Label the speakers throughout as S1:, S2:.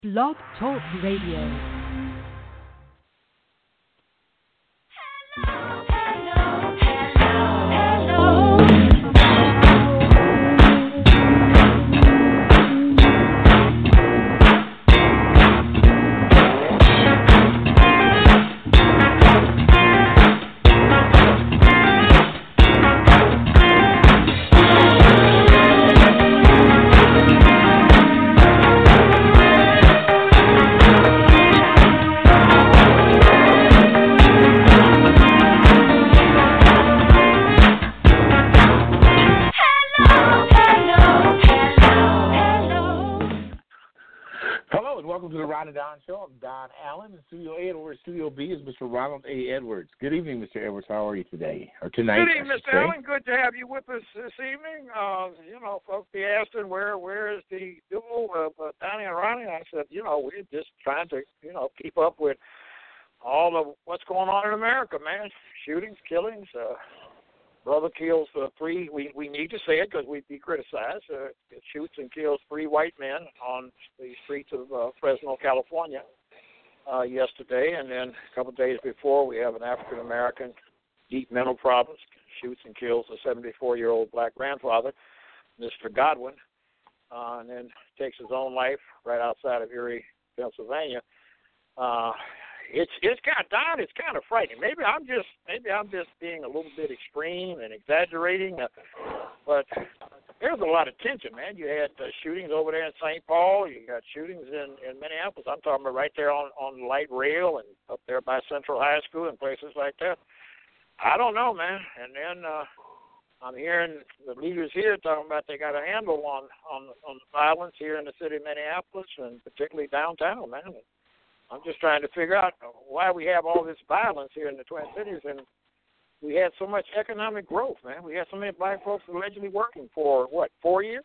S1: Blog Talk Radio.
S2: Show. I'm Don Allen in Studio A, and over at Studio B is Mr. Ronald A. Edwards. Good evening, Mr. Edwards. How are you today, or tonight?
S3: Good evening, Mr. Allen. Good to have you with us this evening. Folks be asking where is the duo of Donnie and Ronnie. I said, we're just trying to, keep up with all of what's going on in America, man. Shootings, killings. Brother kills three. We need to say it because we'd be criticized. It shoots and kills 3 white men on the streets of Fresno, California yesterday. And then a couple of days before, we have an African-American, deep mental problems, shoots and kills a 74-year-old black grandfather, Mr. Godwin, and then takes his own life right outside of Erie, Pennsylvania. It's kind of frightening. Maybe I'm just being a little bit extreme and exaggerating, but there's a lot of tension, man. You had shootings over there in St. Paul. You got shootings in Minneapolis. I'm talking about right there on the light rail and up there by Central High School and places like that. I don't know, man. And then I'm hearing the leaders here talking about they got a handle on the violence here in the city of Minneapolis and particularly downtown, man. I'm just trying to figure out why we have all this violence here in the Twin Cities, and we had so much economic growth, man. We had so many black folks allegedly working for, 4 years?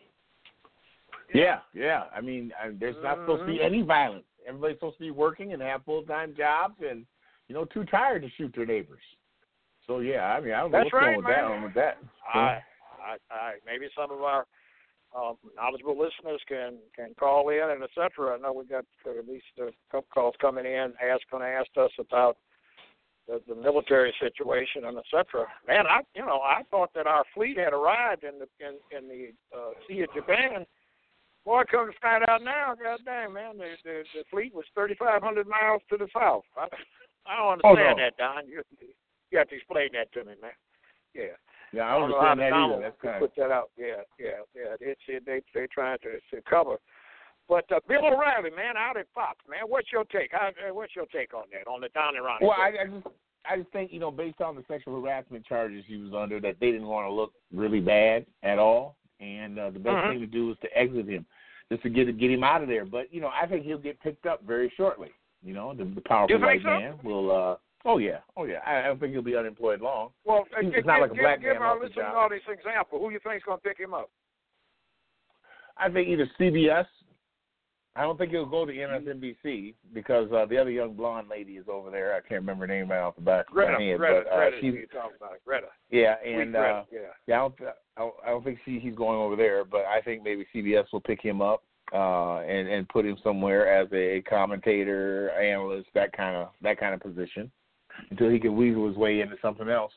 S2: Yeah. I mean, there's not supposed to be any violence. Everybody's supposed to be working and have full-time jobs and, too tired to shoot their neighbors. So, yeah, I mean, I don't know what's going with that.
S3: I maybe some of our knowledgeable listeners can call in and et cetera. I know we got at least a couple calls coming in going to ask us about the military situation and et cetera. Man, I thought that our fleet had arrived in the Sea of Japan. Boy, come to find out now, god dang, man, the fleet was 3,500 miles to the south. I don't understand that, Don. You have to explain that to me, man. Yeah.
S2: Yeah, I don't understand that either. That's kind of
S3: put that out. Yeah. They're trying to cover. But Bill O'Reilly, man, out at Fox, man, what's your take? What's your take on that, on the Don and Ronnie?
S2: Well, I just think, based on the sexual harassment charges he was under, that they didn't want to look really bad at all, and the best thing to do is to exit him, just to get him out of there. But I think he'll get picked up very shortly. The powerful white man will. Oh yeah. I don't think he'll be unemployed long.
S3: Well,
S2: it's not like a black man.
S3: Give our listeners all these examples. Who you think is going to pick him up?
S2: I think either CBS. I don't think he'll go to MSNBC because the other young blonde lady is over there. I can't remember her name right off the back of my head.
S3: Greta, you're talking about Greta.
S2: Yeah, and I don't think he's going over there, but I think maybe CBS will pick him up and put him somewhere as a commentator, analyst, that kind of position, until he can weasel his way into something else.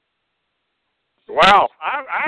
S3: Wow, I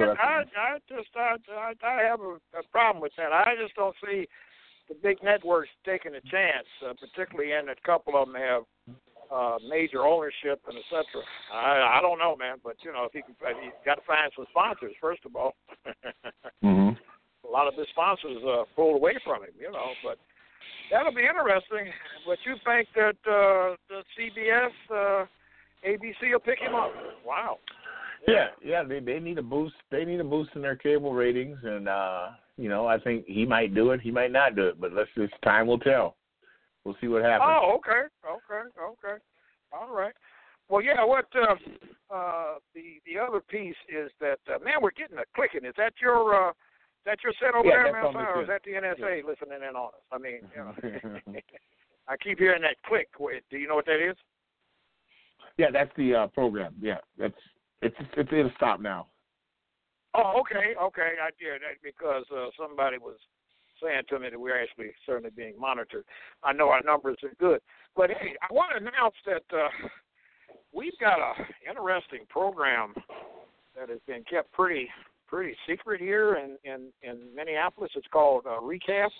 S3: have a problem with that. I just don't see the big networks taking a chance, particularly in a couple of them have major ownership and et cetera. I don't know, man, but he's got to find some sponsors first of all.
S2: Mm-hmm.
S3: A lot of the sponsors pulled away from him, but that'll be interesting. But you think that the CBS, ABC will pick him up? Wow.
S2: Yeah. They need a boost. They need a boost in their cable ratings, and I think he might do it. He might not do it, but time will tell. We'll see what happens.
S3: Oh, okay. All right. Well, yeah. What the other piece is that man, we're getting a clicking. Is that your set over there, man, or is that the NSA listening in on us? I mean, I keep hearing that click. Do you know what that is?
S2: Yeah, that's the program. Yeah, it'll stop now.
S3: Oh, okay. I did that because somebody was saying to me that we're actually certainly being monitored. I know our numbers are good. But, hey, I want to announce that we've got an interesting program that has been kept pretty secret here in Minneapolis. It's called Recast.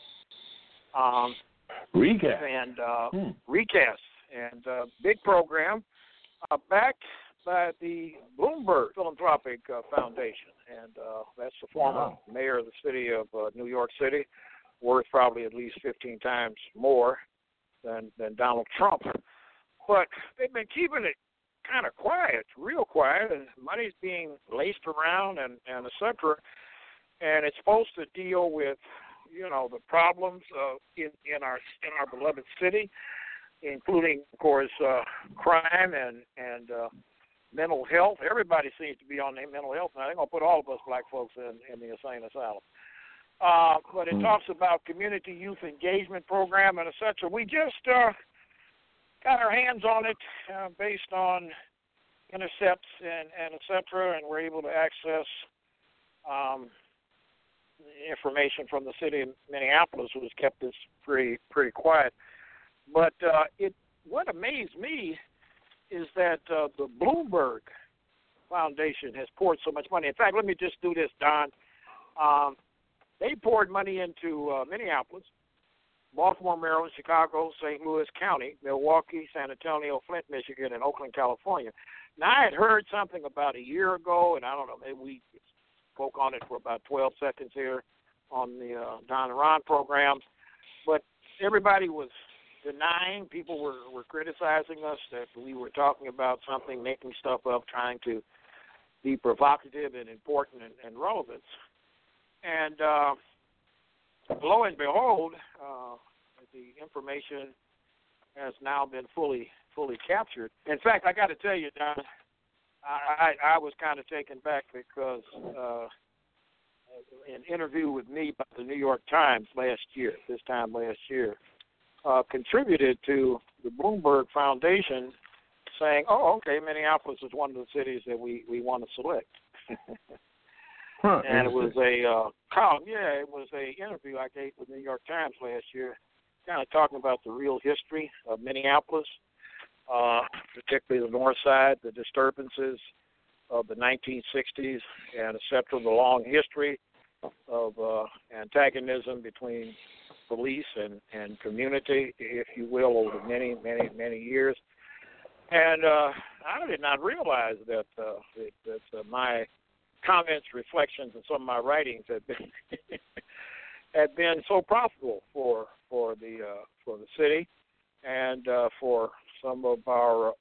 S2: Recast.
S3: And Recast. And big program backed by the Bloomberg Philanthropic Foundation. And that's the former mayor of the city of New York City, worth probably at least 15 times more than Donald Trump. But they've been keeping it kind of quiet, real quiet, and money's being laced around and et cetera. And it's supposed to deal with, the problems in our beloved city, including, of course, crime and mental health. Everybody seems to be on their mental health now. They're going to put all of us black folks in the insane asylum. But it talks about community youth engagement program and et cetera. We just got our hands on it based on intercepts and et cetera, and we're able to access information from the city of Minneapolis, who has kept this pretty quiet. But what amazed me is that the Bloomberg Foundation has poured so much money. In fact, let me just do this, Don. They poured money into Minneapolis, Baltimore, Maryland, Chicago, St. Louis County, Milwaukee, San Antonio, Flint, Michigan, and Oakland, California. Now, I had heard something about a year ago, and I don't know, maybe we spoke on it for about 12 seconds here on the Don and Ron program, but everybody was denying. People were criticizing us that we were talking about something, making stuff up, trying to be provocative and important and relevant. And lo and behold, the information has now been fully captured. In fact, I got to tell you, Don, I was kind of taken back because an interview with me by the New York Times this time last year, contributed to the Bloomberg Foundation saying, oh, okay, Minneapolis is one of the cities that we want to select. And it was a column. Yeah, it was a interview I gave with the New York Times last year, kind of talking about the real history of Minneapolis, particularly the north side, the disturbances of the 1960s, and et cetera, the long history of antagonism between police and community, if you will, over many, many, many years. And I did not realize that my comments, reflections, and some of my writings had been so profitable for the city and for some of our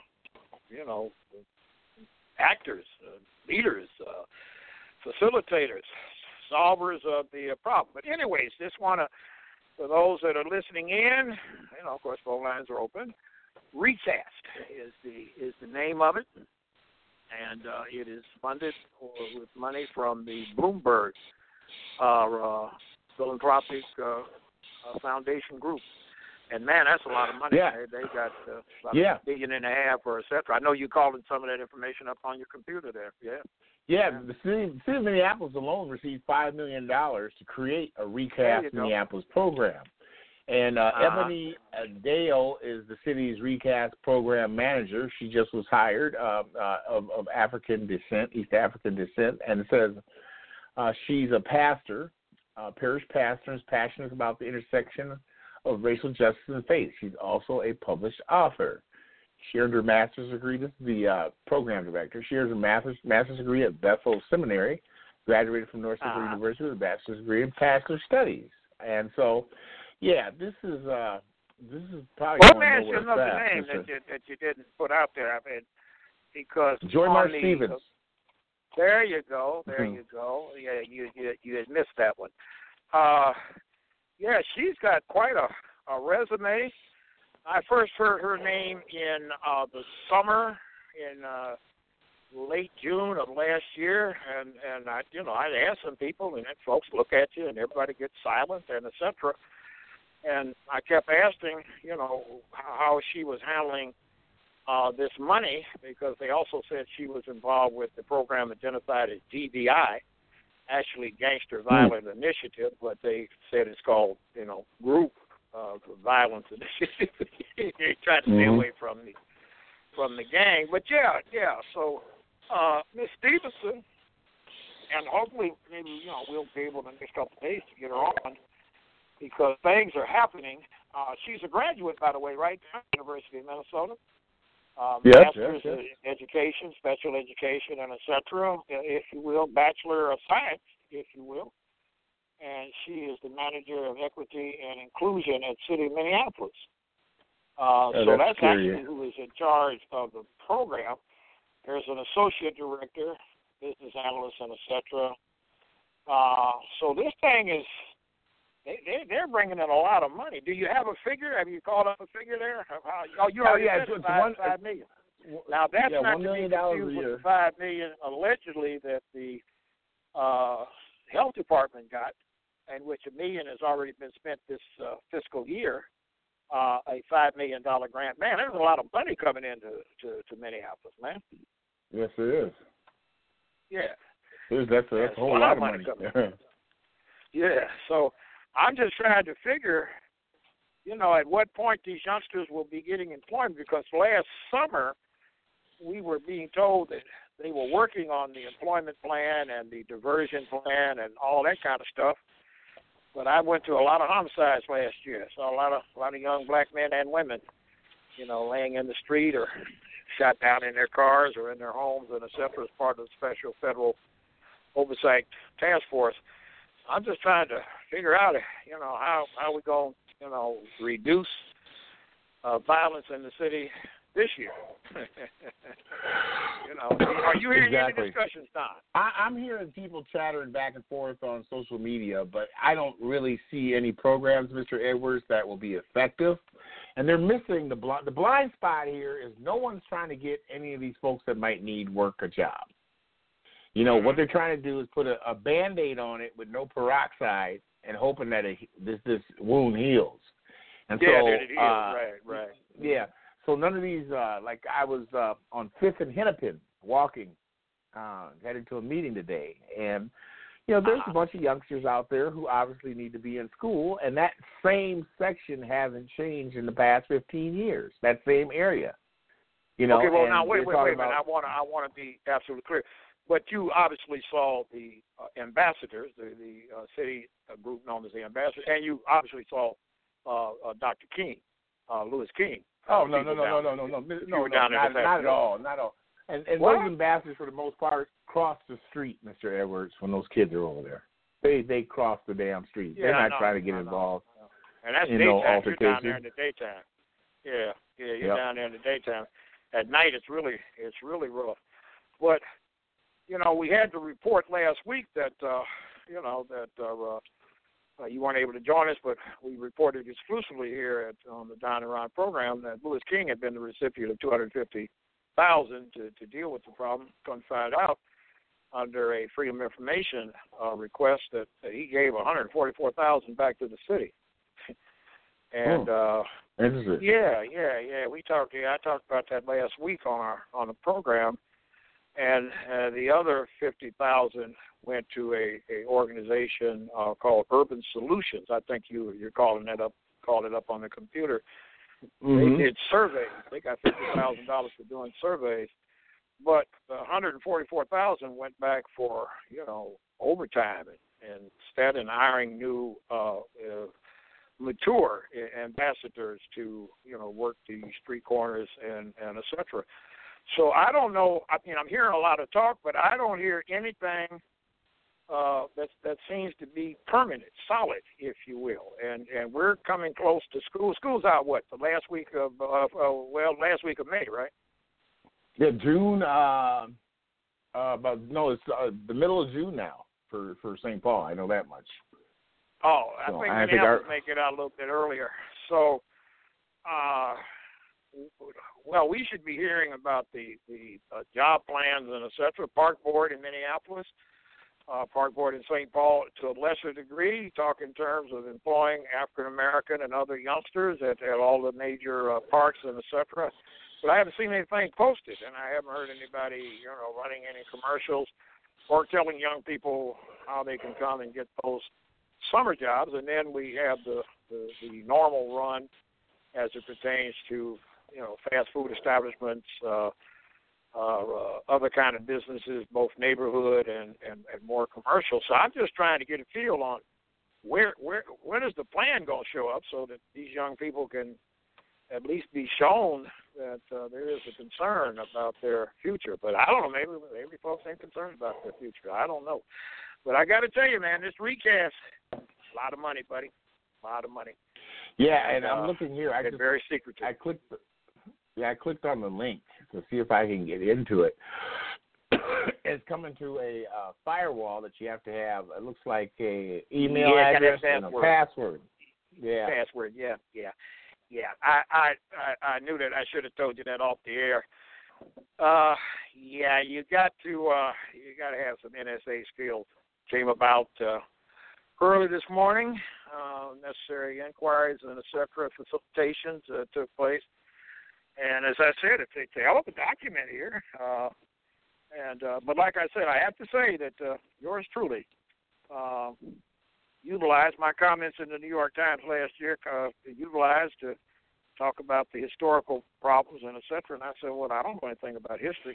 S3: actors, leaders, facilitators, solvers of the problem. But anyways, just want to, for those that are listening in, of course, phone lines are open. Recast is the name of it, and it is funded with money from the Bloomberg Philanthropic Foundation Group. And, man, that's a lot of money.
S2: Yeah.
S3: They got about $1.5 billion or et cetera. I know you called some of that information up on your computer there. Yeah,
S2: the city of Minneapolis alone received $5 million to create a Recast Minneapolis program. And Ebony Dale is the city's Recast program manager. She just was hired of African descent, East African descent, and it says she's a pastor, parish pastor, and is passionate about the intersection of racial justice and faith. She's also a published author. She earned her master's degree. This is the program director. She earned her master's degree at Bethel Seminary, graduated from North Central University with a bachelor's degree in pastoral studies. And so, yeah, this is probably
S3: well,
S2: going
S3: man,
S2: nowhere
S3: another
S2: fast.
S3: name that you didn't put out there. I mean, because
S2: Joy Marsh Stevens.
S3: There you go. You go. Yeah, you had missed that one. Yeah, she's got quite a resume. I first heard her name in the summer in late June of last year, and I'd asked some people, and then folks look at you, and everybody gets silent, and et cetera. And I kept asking, how she was handling this money, because they also said she was involved with the program identified as DBI. actually Gangster Violence Initiative, but they said it's called, Group Violence Initiative. They try to stay away from the gang. But yeah. So Miss Stevenson, and hopefully maybe we'll be able in the next couple of days to get her on because things are happening. She's a graduate, by the way, right? University of Minnesota. Master's in Education, Special Education, and et cetera, if you will, Bachelor of Science, if you will. And she is the Manager of Equity and Inclusion at City of Minneapolis. So that's actually who is in charge of the program. There's an Associate Director, Business Analyst, and et cetera. So this thing is, they're bringing in a lot of money. Do you have a figure? Have you called up a figure there? You already said it's $5 million. Now that's not
S2: $1
S3: to be
S2: million
S3: confused with the $5 million allegedly that the health department got, and which $1 million has already been spent this fiscal year. A $5 million grant. Man, there's a lot of money coming into to Minneapolis, man.
S2: Yes, there is.
S3: Yeah.
S2: That's a whole lot of money.
S3: Yeah. So I'm just trying to figure, at what point these youngsters will be getting employment, because last summer we were being told that they were working on the employment plan and the diversion plan and all that kind of stuff. But I went to a lot of homicides last year. Saw a lot of young black men and women, laying in the street or shot down in their cars or in their homes and et cetera, as part of the Special Federal Oversight Task Force. I'm just trying to figure out, how we going to, reduce violence in the city this year. Are you hearing any discussions, Don?
S2: I'm hearing people chattering back and forth on social media, but I don't really see any programs, Mr. Edwards, that will be effective. And they're missing the blind spot here is no one's trying to get any of these folks that might need work a job. What they're trying to do is put a Band-Aid on it with no peroxide and hoping that this wound heals. And so,
S3: it heals. Right.
S2: Yeah. So none of these, like I was on 5th and Hennepin walking, headed to a meeting today. And, there's a bunch of youngsters out there who obviously need to be in school. And that same section hasn't changed in the past 15 years, that same area. Okay,
S3: well, now, wait a minute. I want to be absolutely clear. But you obviously saw the ambassadors, the city group known as the ambassadors, and you obviously saw Dr. King, Louis King.
S2: Oh, no, not at all. And those ambassadors, for the most part, cross the street, Mr. Edwards, when those kids are over there. They cross the damn street. They're not trying to get involved.
S3: And that's daytime. You're down there in the daytime. Yeah, you're down there in the daytime. At night, it's really rough. But we had to report last week that you weren't able to join us, but we reported exclusively here on the Don and Ron program that Louis King had been the recipient of $250,000 to deal with the problem. Come find out under a Freedom of Information request that he gave $144,000 back to the city. And
S2: interesting.
S3: Yeah. I talked about that last week on the program. And the other $50,000 went to a organization called Urban Solutions. I think you're calling it up on the computer. They did surveys. They got $50,000 for doing surveys, but $144,000 went back for overtime and hiring new mature ambassadors to work the street corners and et cetera. So I don't know. I'm hearing a lot of talk, but I don't hear anything that seems to be permanent, solid, if you will. And we're coming close to school. School's out the last week of May, right?
S2: Yeah, June. It's the middle of June now for St. Paul. I know that much.
S3: Oh, I think Minneapolis make it out a little bit earlier. So. Well, we should be hearing about the job plans and et cetera. Park Board in Minneapolis, Park Board in St. Paul to a lesser degree, talk in terms of employing African American and other youngsters at all the major parks and et cetera. But I haven't seen anything posted, and I haven't heard anybody, running any commercials or telling young people how they can come and get those summer jobs, and then we have the normal run as it pertains to fast food establishments, other kind of businesses, both neighborhood and more commercial. So I'm just trying to get a feel on when is the plan going to show up so that these young people can at least be shown that there is a concern about their future. But I don't know, maybe folks ain't concerned about their future. I don't know. But I got to tell you, man, this recast, a lot of money, buddy, a lot of money.
S2: Yeah, and I'm looking here.
S3: Very secretive.
S2: I clicked on the link to see if I can get into it. It's coming to a firewall that you have to have. It looks like a email address and a password. Yeah.
S3: Password. Yeah. I knew that. I should have told you that off the air. Yeah, you got to have some NSA skills. Came about early this morning. Necessary inquiries and etc. facilitations took place. And as I said, it's a hell of a document here. But like I said, I have to say that yours truly utilized my comments in the New York Times last year, utilized to talk about the historical problems and et cetera. And I said, well, I don't know anything about history.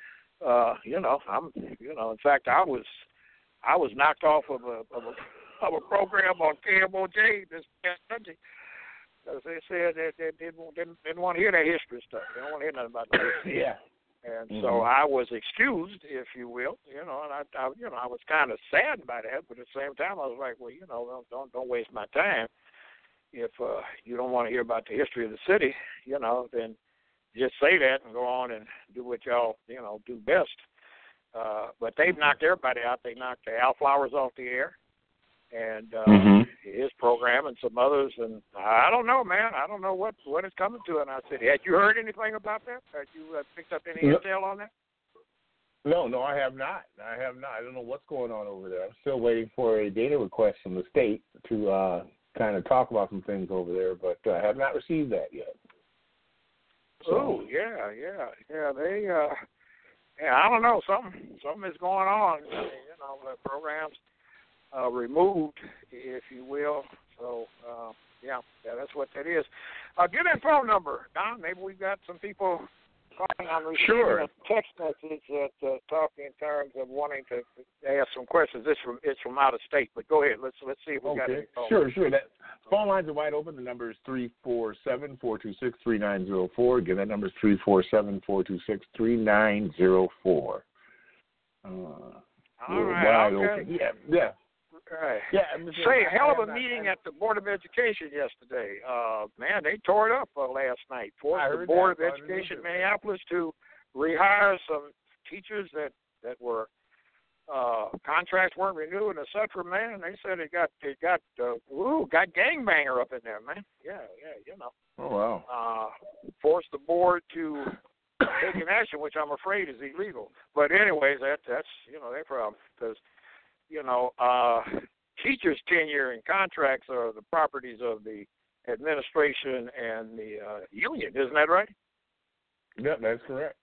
S3: In fact, I was knocked off of a program on KMOJ this past Sunday. As they said, they didn't want to hear that history stuff. They don't want to hear nothing about that history.
S2: Yeah.
S3: And so I was excused, if you will, and I was kind of saddened by that, but at the same time I was like, well, don't waste my time. If you don't want to hear about the history of the city, then just say that and go on and do what y'all, do best. But they've knocked everybody out. They knocked Al Flowers off the air, and his program and some others, and I don't know, man. I don't know what is coming to it. And I said, had you heard anything about that? Had you picked up any intel on that?
S2: No, I have not. I don't know what's going on over there. I'm still waiting for a data request from the state to kind of talk about some things over there, but I have not received that yet. So.
S3: Oh, yeah. They, I don't know. Something is going on. The programs removed, if you will. So, that's what that is. Give that phone number, Don. Maybe we've got some people calling on receiving a text message that talking in terms of wanting to ask some questions. It's from out of state, but go ahead. Let's see if we got any phone.
S2: Sure. That phone lines are wide open. The number is 347-426-3904. Again, that number is 347-426-3904.
S3: All right.
S2: Open. Yeah.
S3: Right.
S2: Yeah.
S3: Say, a hell of a meeting at the Board of Education yesterday. Man, they tore it up last night. Forced the Board of Education in Minneapolis to rehire some teachers that were contracts weren't renewed, et cetera. Man, they said it got gangbanger up in there, man. Yeah.
S2: Oh wow.
S3: Forced the board to take an action, which I'm afraid is illegal. But anyways, that's their problem because. Teachers' tenure and contracts are the properties of the administration and the union. Isn't that right?
S2: Yeah, that's correct.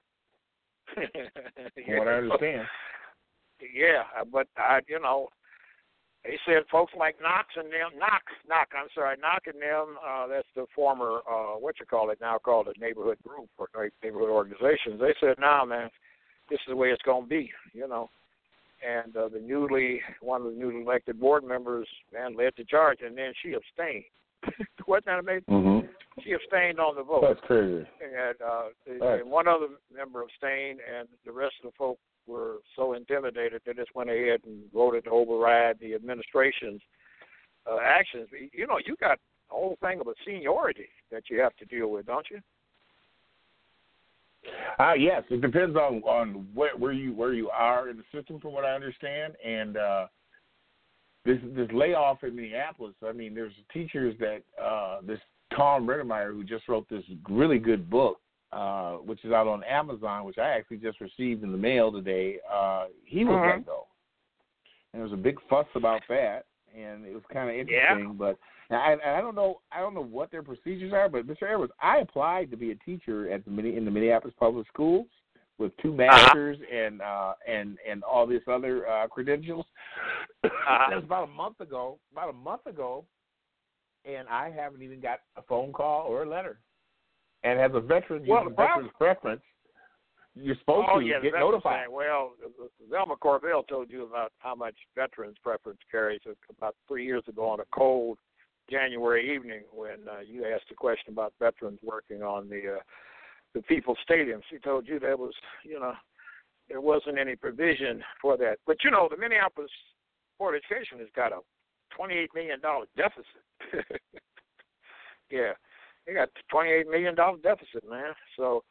S2: From what I understand.
S3: Yeah, but they said folks like Knock and them, that's the former, now called a neighborhood group or neighborhood organizations. They said, nah, man, this is the way it's going to be, And one of the newly elected board members, man, led the charge, and then she abstained. Wasn't that amazing?
S2: Mm-hmm.
S3: She abstained on the vote.
S2: That's crazy.
S3: And one other member abstained, and the rest of the folk were so intimidated they just went ahead and voted to override the administration's actions. You got a whole thing of a seniority that you have to deal with, don't you?
S2: Yes, it depends on where you are in the system, from what I understand. And this layoff in Minneapolis, I mean, there's teachers that this Tom Rittermeyer, who just wrote this really good book, which is out on Amazon, which I actually just received in the mail today. He was let go, and there was a big fuss about that, and it was kind of interesting.
S3: Yeah.
S2: But I don't know what their procedures are. But Mr. Edwards, I applied to be a teacher in the Minneapolis public schools, with 2 masters and all this other credentials. That was about a month ago, and I haven't even got a phone call or a letter. And as a veteran, using veteran's preference, you're supposed to get notified.
S3: Well, Velma Corbell told you about how much veterans preference carries about 3 years ago on a cold January evening when you asked a question about veterans working on the People's Stadium. She told you there was, there wasn't any provision for that. But, the Minneapolis Board of Education has got a $28 million deficit. Yeah, they got a $28 million deficit, man. So,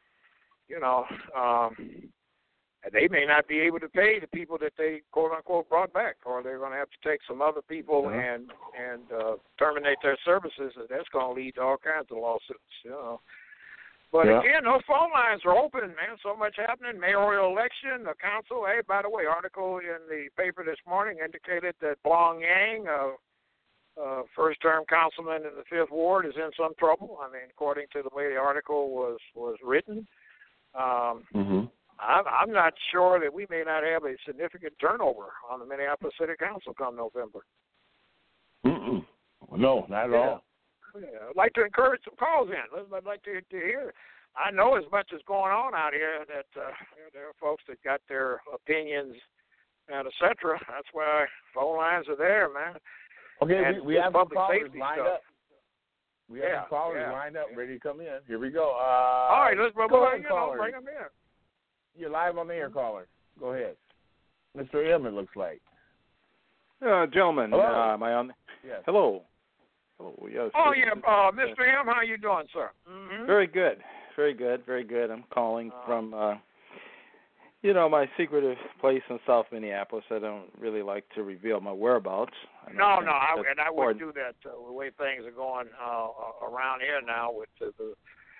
S3: they may not be able to pay the people that they quote unquote brought back, or they're going to have to take some other people and terminate their services. And that's going to lead to all kinds of lawsuits, But again, those phone lines are open, man. So much happening. Mayoral election, the council. Hey, by the way, article in the paper this morning indicated that Blong Yang, first-term councilman in the 5th Ward, is in some trouble. I mean, according to the way the article was written. I'm not sure that we may not have a significant turnover on the Minneapolis City Council come November.
S2: No, not at all.
S3: Yeah, I'd like to encourage some calls in. I'd like to hear. I know as much as going on out here that there are folks that got their opinions and et cetera. That's why phone lines are there, man.
S2: Okay,
S3: and
S2: we have
S3: public
S2: callers
S3: safety
S2: lined
S3: stuff.
S2: up. We have callers lined up, ready to come in. Here we go.
S3: All right, let's
S2: go ahead,
S3: bring them in.
S2: You're live on the air, caller. Go ahead. Mr. M, it looks like.
S4: Gentlemen, am I on?
S2: Yes.
S4: Hello. Hello. Yes.
S3: Mr. M, how you doing, sir? Mm-hmm.
S4: Very good. Very good. Very good. I'm calling from, my secretive place in South Minneapolis. I don't really like to reveal my whereabouts.
S3: I wouldn't do that the way things are going around here now with the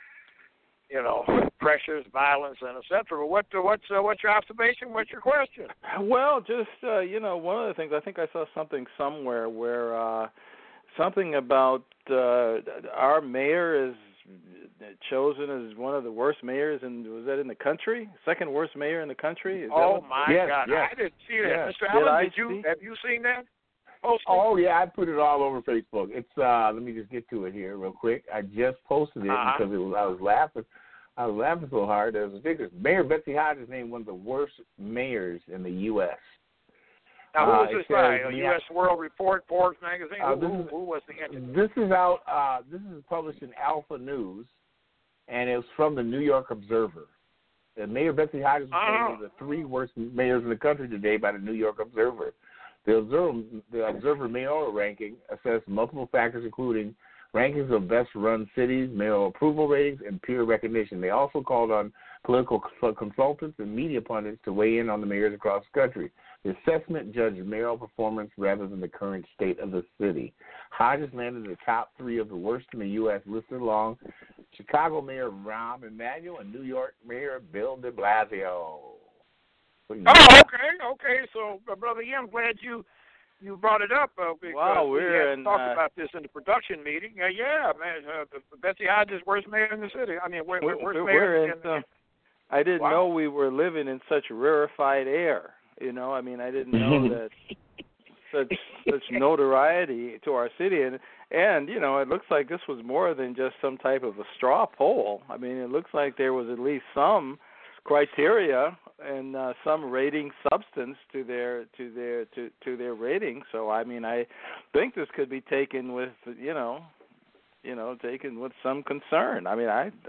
S3: pressures, violence, and et cetera. What's your observation? What's your question?
S4: Well, just, one of the things, I think I saw something somewhere where something about our mayor is chosen as one of the worst mayors, was that in the country? Second worst mayor in the country?
S3: God.
S2: Yes.
S3: I didn't see that.
S2: Yes.
S3: Mr. Allen, have you seen that? Posted?
S2: Oh, yeah, I put it all over Facebook. It's let me just get to it here real quick. I just posted it because I was laughing. I was laughing so hard. It was ridiculous. Mayor Betsy Hodges named one of the worst mayors in the U.S.
S3: Now, who was this by? A U.S. World Report, Forbes magazine? Who was the entity?
S2: This is out. This is published in Alpha News, and it was from the New York Observer. And Mayor Betsy Hodges was named one of the 3 worst mayors in the country today by the New York Observer. The Observer mayoral ranking assessed multiple factors, including rankings of best-run cities, mayoral approval ratings, and peer recognition. They also called on political consultants and media pundits to weigh in on the mayors across the country. The assessment judged mayoral performance rather than the current state of the city. Hodges landed in the top 3 of the worst in the U.S., listed along Chicago Mayor Rahm Emanuel and New York Mayor Bill de Blasio.
S3: Okay. So, Brother Ian, I'm glad you brought it up because we hadn't talked about this in the production meeting. Betsy Hodges, worst mayor in the city. I mean, worst mayor in
S4: I didn't know we were living in such rarefied air. I didn't know that such notoriety to our city, and it looks like this was more than just some type of a straw poll. I mean, it looks like there was at least some criteria and some rating substance to their rating. So I mean, I think this could be taken with taken with some concern. I mean,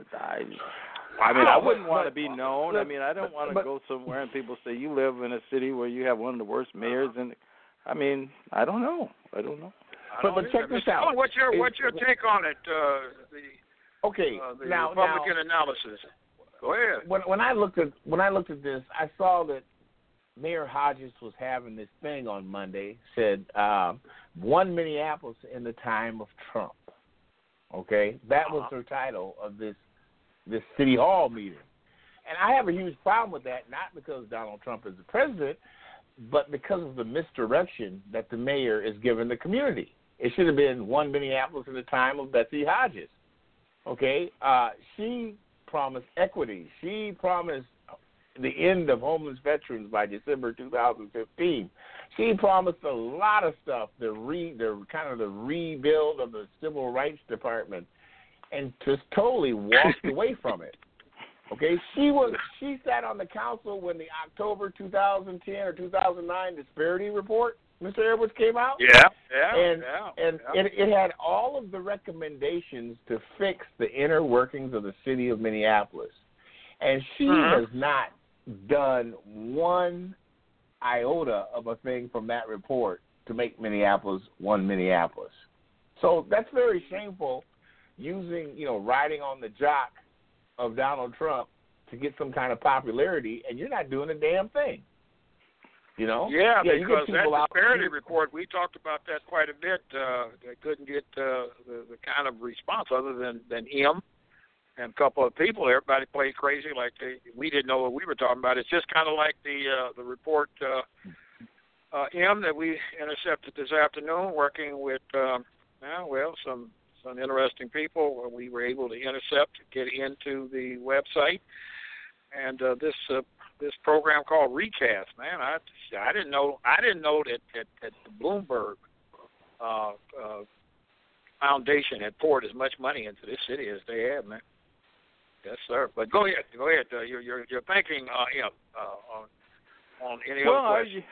S4: I wouldn't want to be known. I mean, I don't want to go somewhere and people say you live in a city where you have one of the worst mayors. And I mean, I don't know.
S2: But check this out.
S3: What's your take on it? The Republican analysis. Go ahead.
S2: When I looked at this, I saw that Mayor Hodges was having this thing on Monday. Said one Minneapolis in the time of Trump. Okay, that was her title of this city hall meeting, and I have a huge problem with that. Not because Donald Trump is the president, but because of the misdirection that the mayor is giving the community. It should have been one Minneapolis in the time of Betsy Hodges. Okay, she promised equity. She promised the end of homeless veterans by December 2015. She promised a lot of stuff, the rebuild of the Civil Rights Department, and just totally walked away from it. Okay, she sat on the council when the October 2010 or 2009 disparity report, Mr. Edwards, came out. And it had all of the recommendations to fix the inner workings of the city of Minneapolis. And she has not done one iota of a thing from that report to make Minneapolis one Minneapolis. So that's very shameful, using, riding on the jock of Donald Trump to get some kind of popularity, and you're not doing a damn thing.
S3: Yeah, because that disparity report, we talked about that quite a bit. They couldn't get the kind of response other than him and a couple of people. Everybody played crazy like we didn't know what we were talking about. It's just kind of like the report M that we intercepted this afternoon, working with some interesting people. We were able to intercept, get into the website, and this program called Recast. Man, I didn't know that the Bloomberg Foundation had poured as much money into this city as they have, man. Yes, sir. But go ahead. You're thinking on any other question.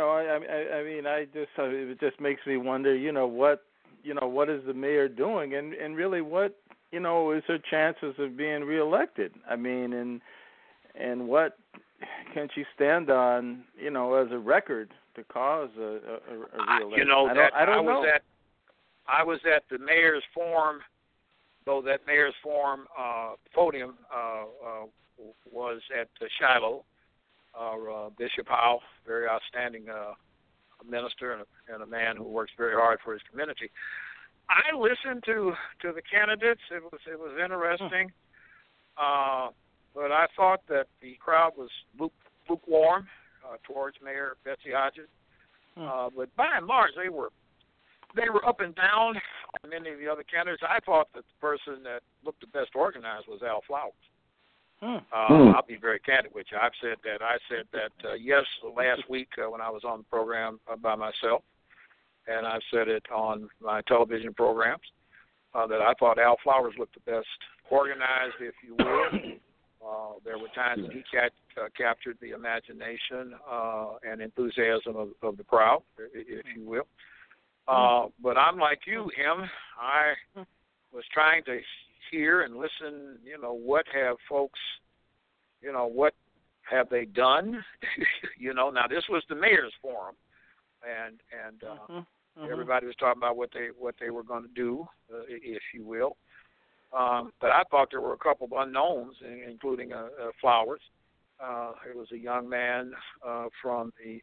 S4: It just makes me wonder, what is the mayor doing, and really what, is her chances of being reelected? I mean, and what can she stand on, as a record to cause a reelection? I don't know. I was at the mayor's forum. Though that mayor's forum podium was at Shiloh. Bishop Howell, very outstanding minister and a man who works very hard for his community. I listened to the candidates. It was interesting, but I thought that the crowd was lukewarm towards Mayor Betsy Hodges. But by and large, they were up and down on many of the other candidates. I thought that the person that looked the best organized was Al Flowers. I'll be very candid with you. I said that last week when I was on the program by myself, and I've said it on my television programs, that I thought Al Flowers looked the best organized, if you will. There were times that he captured the imagination and enthusiasm of the crowd, if you will. But I'm like you, Em. I was trying to hear and listen, what have folks, what have they done? Now this was the mayor's forum, and everybody was talking about what they were going to do, if you will. But I thought there were a couple of unknowns, including Flowers. It was a young man from the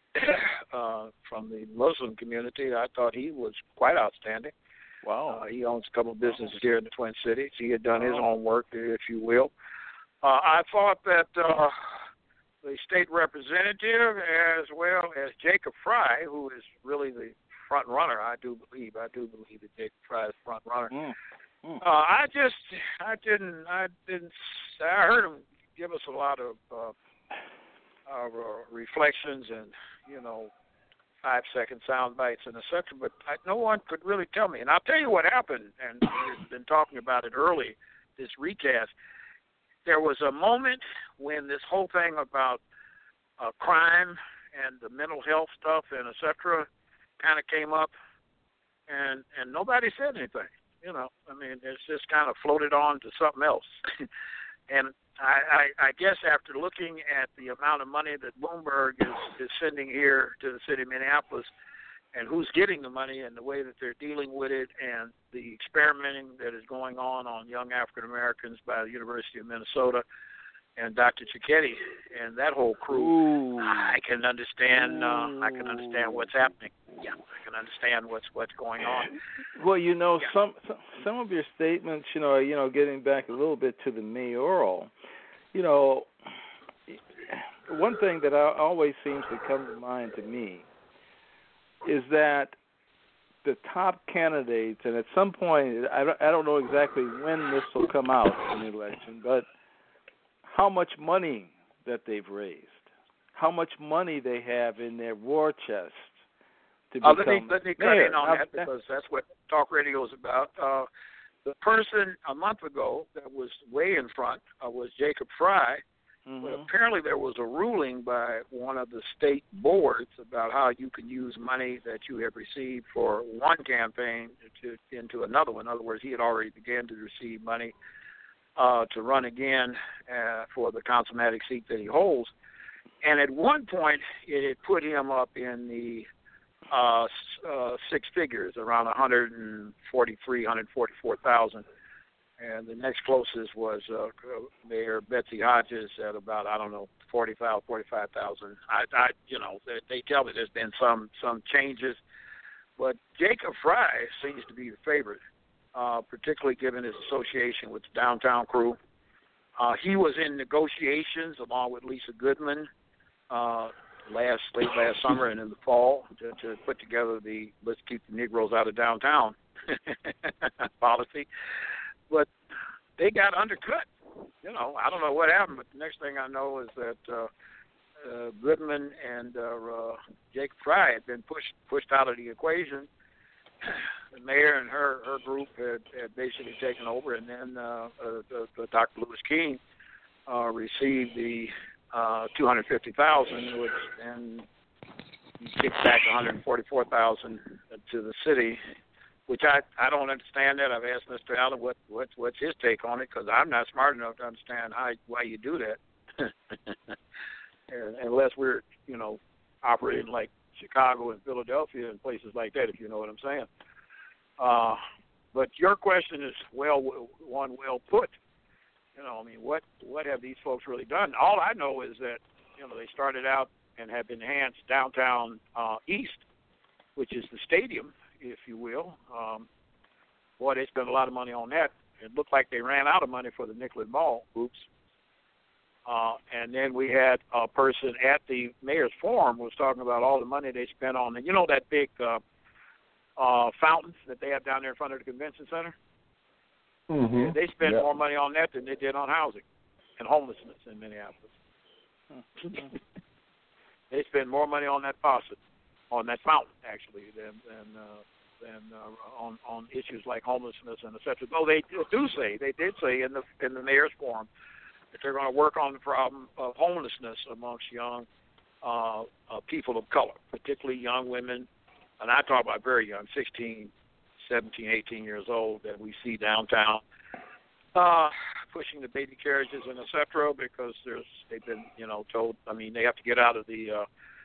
S4: Muslim community. I thought he was quite outstanding. Wow. He owns a couple of businesses here in the Twin Cities. He had done his own work, if you will. I thought that the state representative, as well as Jacob Fry, who is really the front runner, I do believe that Jacob Fry is front runner. I heard him give us a lot of reflections and 5-second sound bites and etc. But no one could really tell me. And I'll tell you what happened. And we've been talking about it early. This recast. There was a moment when this whole thing about crime and the mental health stuff and etc. kind of came up, and nobody said anything. It's just kind of floated on to something else. And I guess after looking at the amount of money that Bloomberg is sending here to the city of Minneapolis, and who's getting the money and the way that they're dealing with it, and the experimenting that is going on young African Americans by the University of Minnesota and Dr. Cicchetti and that whole crew, I can understand. I can understand what's happening. Yeah, I can understand what's going on. Well, some of your statements, getting back a little bit to the mayoral, one thing that always seems to come to mind to me is that the top candidates, and at some point, I don't know exactly when this will come out in the election, but how much money that they've raised, how much money they have in their war chest to
S3: let
S4: become
S3: me cut
S4: mayor.
S3: in on that because that's what talk radio is about. The person a month ago that was way in front was Jacob Fry. But apparently there was a ruling by one of the state boards about how you can use money that you have received for one campaign into another one. In other words, he had already begun to receive money to run again for the councilmanic seat that he holds. And at one point, it had put him up in the six figures, around 144,000. And the next closest was Mayor Betsy Hodges at about, 45,000. They tell me there's been some changes, but Jacob Fry seems to be the favorite, particularly given his association with the downtown crew. He was in negotiations along with Lisa Goodman late last summer and in the fall to put together the "Let's Keep the Negroes Out of Downtown" policy. But they got undercut. I don't know what happened, but the next thing I know is that Goodman and Jacob Fry had been pushed out of the equation. The mayor and her group had basically taken over, and then Dr. Lewis King received the $250,000, which then kicked back $144,000 to the city. Which I don't understand that. I've asked Mr. Allen what's his take on it, because I'm not smart enough to understand why you do that, unless we're operating like Chicago and Philadelphia and places like that, if you know what I'm saying. But your question is well put. What have these folks really done? All I know is that they started out and have enhanced downtown East, which is the stadium, if you will. Boy, they spent a lot of money on that. It looked like they ran out of money for the Nicollet Mall. Oops. And then we had a person at the mayor's forum was talking about all the money they spent on, that big fountain that they have down there in front of the convention center?
S2: Mm-hmm.
S3: They spent more money on that than they did on housing and homelessness in Minneapolis. They spent more money on that faucet, on that fountain, actually, than on issues like homelessness and et cetera. Though they did say in the mayor's forum that they're going to work on the problem of homelessness amongst young people of color, particularly young women, and I talk about very young, 16, 17, 18 years old, that we see downtown pushing the baby carriages and et cetera, because they've been told, they have to get out of the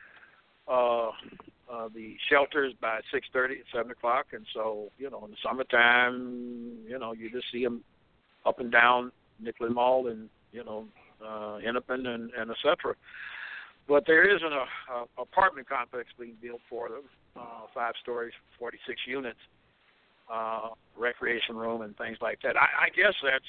S3: shelters by 6:30 at 7 o'clock, and so in the summertime, you just see them up and down Nicollet Mall and Hennepin and et cetera. But there is an apartment complex being built for them, 5 stories, 46 units, recreation room and things like that. I guess that's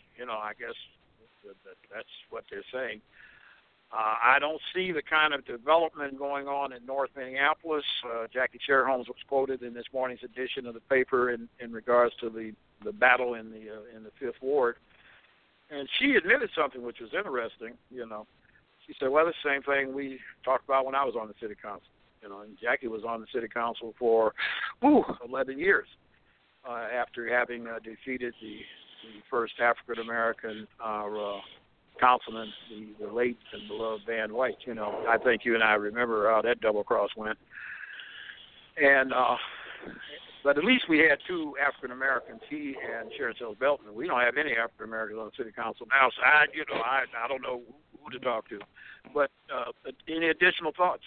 S3: that's what they're saying. I don't see the kind of development going on in North Minneapolis. Jackie Sherholmes was quoted in this morning's edition of the paper in regards to the battle in the Fifth Ward, and she admitted something which was interesting. She said, "Well, it's the same thing we talked about when I was on the city council." And Jackie was on the city council for 11 years after having defeated the first African American councilman, the late and beloved Van White. I think you and I remember how that double cross went. And but at least we had 2 African Americans, he and Sharon Sells Beltman. We don't have any African Americans on the city council now, so I don't know who to talk to. But any additional thoughts?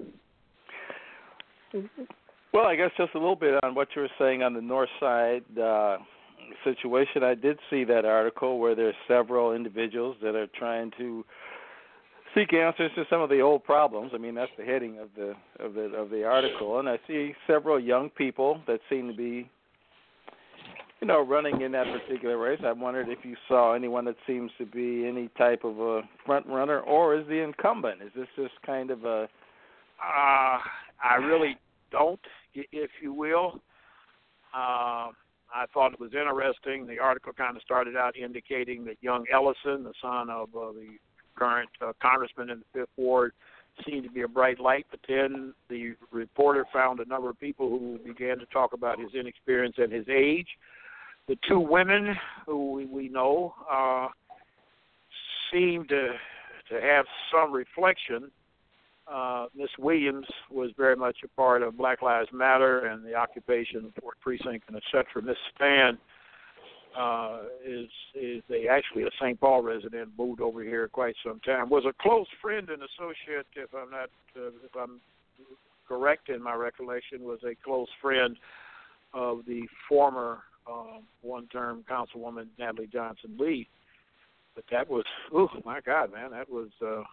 S4: Well, I guess just a little bit on what you were saying on the north side situation. I did see that article where there's several individuals that are trying to seek answers to some of the old problems. That's the heading of the article, and I see several young people that seem to be, running in that particular race. I wondered if you saw anyone that seems to be any type of a front runner, or is the incumbent? Is this just kind of a?
S3: I really don't, if you will. I thought it was interesting. The article kind of started out indicating that young Ellison, the son of the current congressman in the Fifth Ward, seemed to be a bright light. But then the reporter found a number of people who began to talk about his inexperience and his age. The two women who we know seemed to have some reflection. Miss Williams was very much a part of Black Lives Matter and the occupation of Fort Precinct and et cetera. Miss Spann is actually a St. Paul resident, moved over here quite some time. Was a close friend and associate, if I'm correct in my recollection, was a close friend of the former one-term councilwoman Natalie Johnson Lee. But that was, oh my God, man, that was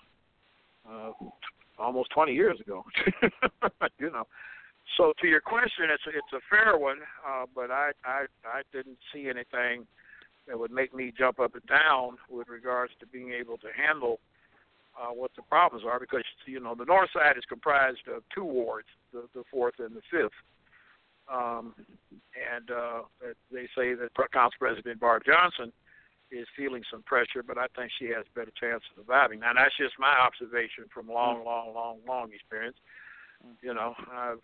S3: almost 20 years ago. You know. So to your question, it's a fair one, but I didn't see anything that would make me jump up and down with regards to being able to handle what the problems are, because the North Side is comprised of two wards, the fourth and the fifth, and they say that Council President Barb Johnson is feeling some pressure, but I think she has a better chance of surviving. Now that's just my observation from long experience. I've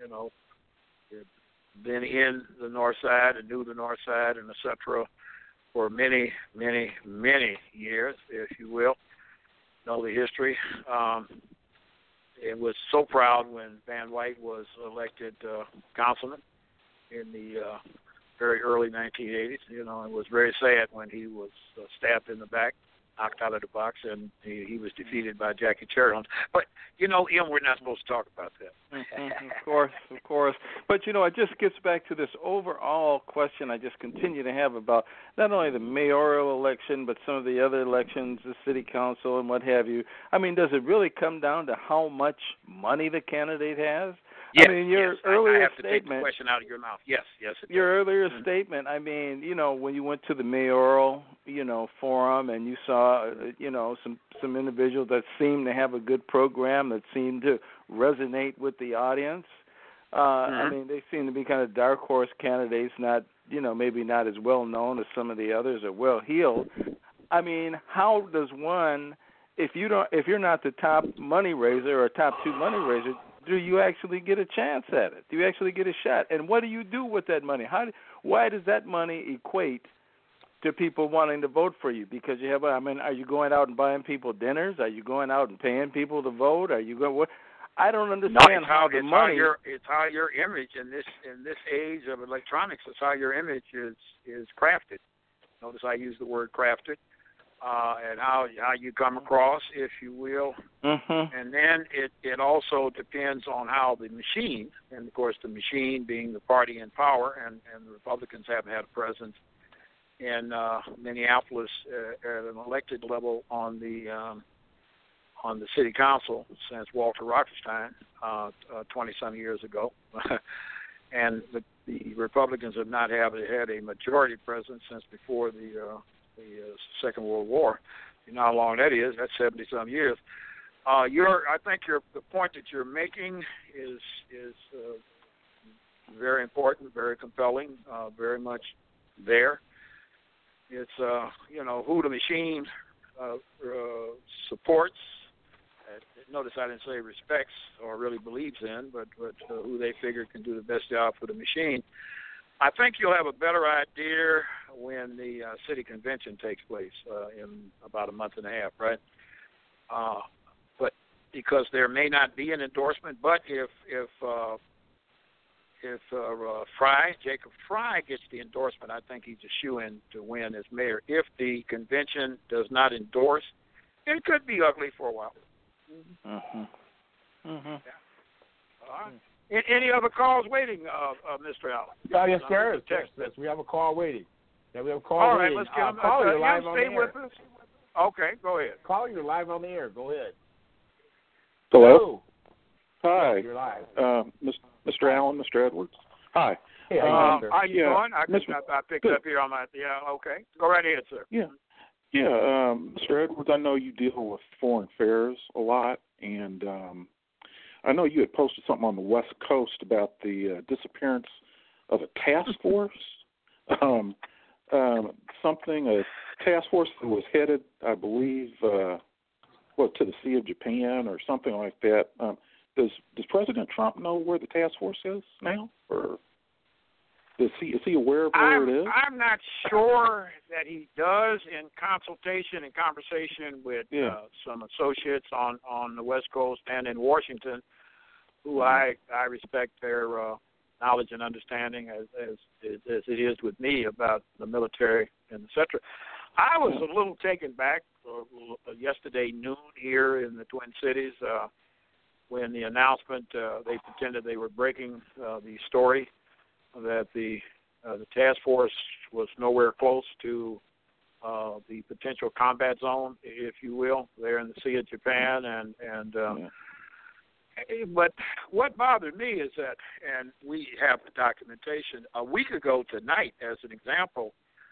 S3: been in the North Side and knew the North Side and et cetera for many, many, many years, if you will. Know the history. It was so proud when Van White was elected councilman in the very early 1980s. It was very sad when he was stabbed in the back, knocked out of the box, and he was defeated by Jackie Cherone. But, Ian, we're not supposed to talk about that.
S4: Of course. But, it just gets back to this overall question I just continue to have about not only the mayoral election, but some of the other elections, the city council and what have you. I mean, does it really come down to how much money the candidate has?
S3: Yes,
S4: I mean, your earlier
S3: I have to
S4: statement.
S3: take the question out of your mouth. Yes, it
S4: your
S3: does.
S4: earlier statement. I mean, when you went to the mayoral, forum, and you saw, some individuals that seemed to have a good program that seemed to resonate with the audience. I mean, they seem to be kind of dark horse candidates, not, maybe not as well known as some of the others, or well heeled. I mean, how does one, if you're not the top money raiser or top two money raiser, do you actually get a chance at it? Do you actually get a shot? And what do you do with that money? Why does that money equate to people wanting to vote for you? Because are you going out and buying people dinners? Are you going out and paying people to vote? Are you going what? I don't understand how the money.
S3: It's how your image in this age of electronics. It's how your image is crafted. Notice I use the word crafted. And how you come across, if you will. Mm-hmm. And then it also depends on how the machine, and of course the machine being the party in power, and the Republicans haven't had a presence in Minneapolis at an elected level on the city council since Walter Rothenstein 20-some years ago. And the Republicans have not had a majority presence since before the Second World War. You know how long that is? That's 70-some years. I think the point that you're making is very important, very compelling, very much there. It's who the machine supports. Notice I didn't say respects or really believes in, but who they figure can do the best job for the machine. I think you'll have a better idea when the city convention takes place in about a month and a half, right? But because there may not be an endorsement, but if Jacob Fry gets the endorsement, I think he's a shoo-in to win as mayor. If the convention does not endorse, it could be ugly for a while. Mm-hmm. Mm-hmm. Yeah. All right. Any other calls waiting, Mr. Allen?
S2: Yes, sir. Yes, we have a call waiting. Yeah, we have a call
S3: All
S2: waiting.
S3: Right, let's get him.
S2: Call you live on the air.
S3: With us? Okay, go ahead.
S2: Call you live on the air. Go ahead.
S5: Hello. Hi.
S2: You're live.
S5: Mr. Allen, Mr. Edwards. Hi.
S2: Hey,
S3: how you doing? I picked up here on my. Yeah. Okay. Go right ahead, sir.
S5: Yeah. Mr. Edwards, I know you deal with foreign affairs a lot, and I know you had posted something on the West Coast about the disappearance of a task force. A task force that was headed, I believe, to the Sea of Japan or something like that. Does President Trump know where the task force is now, or is he aware of where it is?
S3: I'm not sure that he does. In consultation and conversation with some associates on the West Coast and in Washington, who I respect their knowledge and understanding as it is with me about the military and et cetera. I was a little taken back yesterday noon here in the Twin Cities when the announcement, they pretended they were breaking the story that the task force was nowhere close to the potential combat zone, if you will, there in the Sea of Japan. But what bothered me is that, and we have the documentation, a week ago tonight, as an example,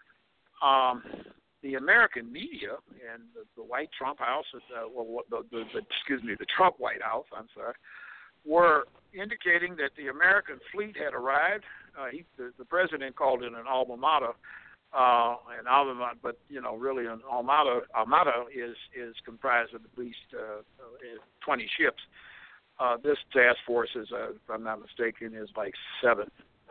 S3: the American media and the White Trump House, the Trump White House, were indicating that the American fleet had arrived. The president called it an alma mater, but really an armada is comprised of at least 20 ships. This task force is, if I'm not mistaken, is like 7.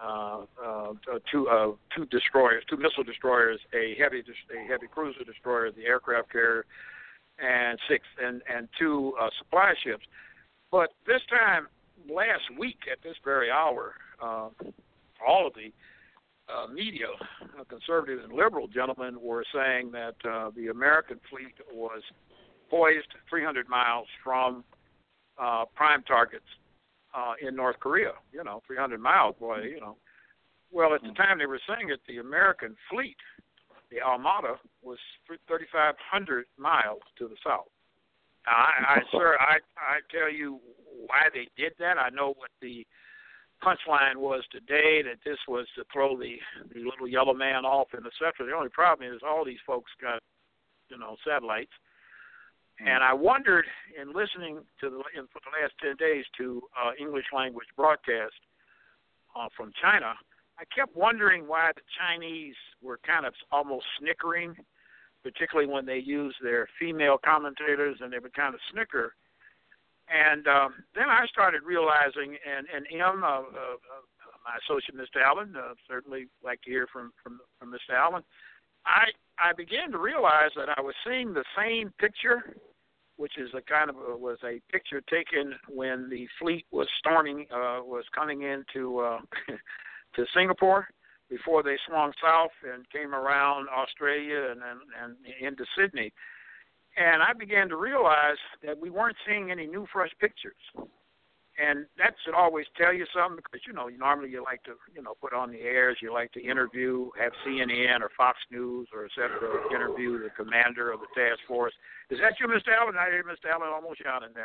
S3: Two destroyers, 2 missile destroyers, a heavy cruiser destroyer, the aircraft carrier, and 2 supply ships. But this time last week, at this very hour, all of the media, conservative and liberal gentlemen, were saying that the American fleet was poised 300 miles from prime targets in North Korea. 300 miles, boy, Well, at the time they were saying it, the American fleet, the Armada, was 3,500 miles to the south. I tell you why they did that. I know what the punchline was today, that this was to throw the little yellow man off and et cetera. The only problem is all these folks got, satellites. And I wondered, in listening to for the last 10 days to English language broadcast from China, I kept wondering why the Chinese were kind of almost snickering, particularly when they used their female commentators, and they would kind of snicker. And then I started realizing, and my associate, Mr. Allen, certainly like to hear from Mr. Allen, I began to realize that I was seeing the same picture, which is was a picture taken when the fleet was was coming into to Singapore before they swung south and came around Australia and into Sydney. And I began to realize that we weren't seeing any new, fresh pictures. And that should always tell you something, because, normally you like to, put on the airs, you like to interview, have CNN or Fox News or et cetera, interview the commander of the task force. Is that you, Mr. Allen? I hear Mr. Allen almost shouting there.